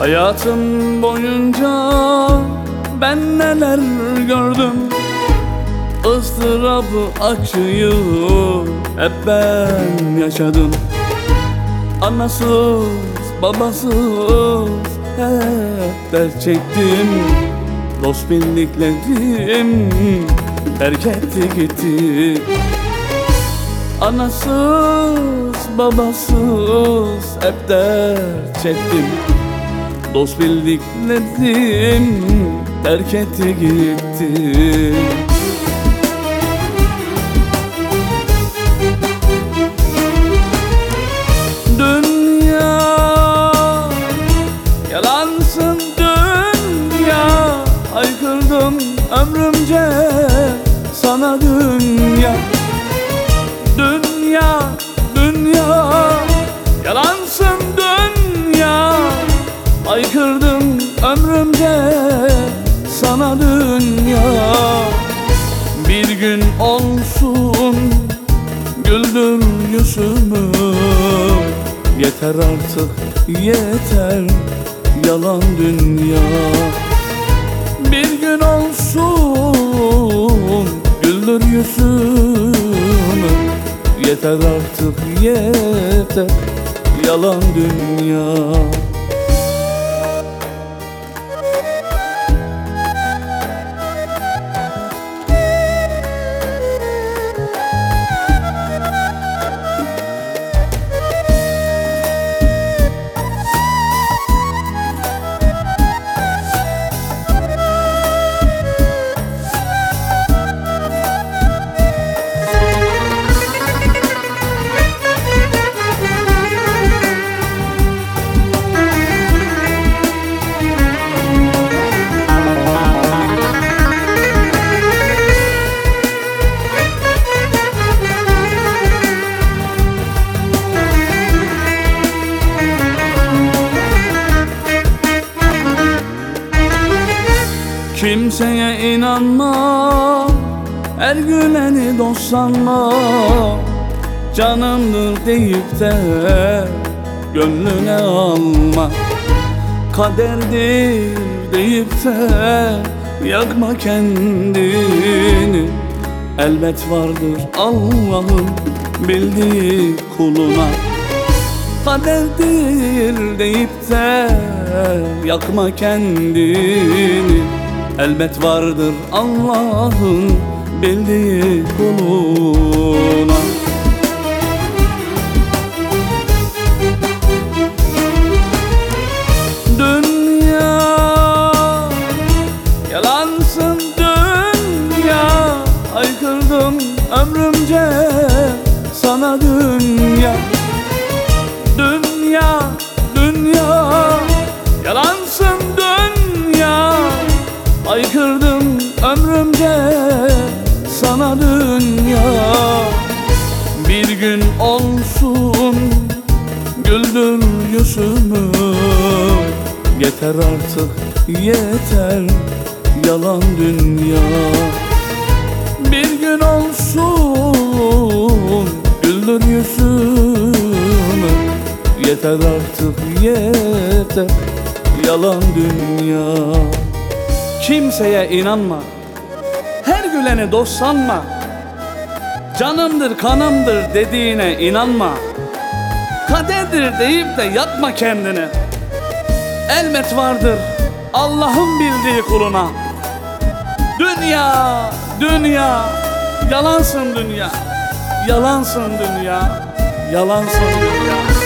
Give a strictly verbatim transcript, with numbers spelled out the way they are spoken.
Hayatım boyunca ben neler gördüm, ıstırabı, acıyı hep ben yaşadım. Anasız babasız hep dert çektim. Dost bildiklerim terk etti gitti. Anasız babasız hep dert çektim. Dost bildiklerim terk etti gitti. Dünya yalansın dünya, haykırdım ömrümce sana dünya. Dünya, dünya, yalansın dünya, haykırdım ömrümce sana dünya. Bir gün olsun güldür yüzümü, yeter artık yeter yalan dünya. Bir gün olsun güldür yüzümü, yeter artık yeter yalan dünya. Kimseye inanma, her güleni dost sanma. Canımdır deyip de gönlüne alma. Kaderdir deyip de yakma kendini. Elbet vardır Allah'ın bildiği kuluna. Kaderdir deyip de yakma kendini. Elbet vardır Allah'ın bildiği kuluna. Dünya yalansın dünya, haykırdım ömrümce sana dünya. Dünya, dünya, yalansın dünya, haykırdım ömrümce sana dünya. Bir gün olsun güldür yüzümü, yeter artık yeter yalan dünya. Bir gün olsun güldür yüzümü, yeter artık yeter yalan dünya. Kimseye inanma, her güleni dost sanma. Canımdır kanımdır dediğine inanma. Kaderdir deyip de yakma kendini. Elbet vardır Allah'ın bildiği kuluna. Dünya, dünya, yalansın dünya. Yalansın dünya, yalansın dünya.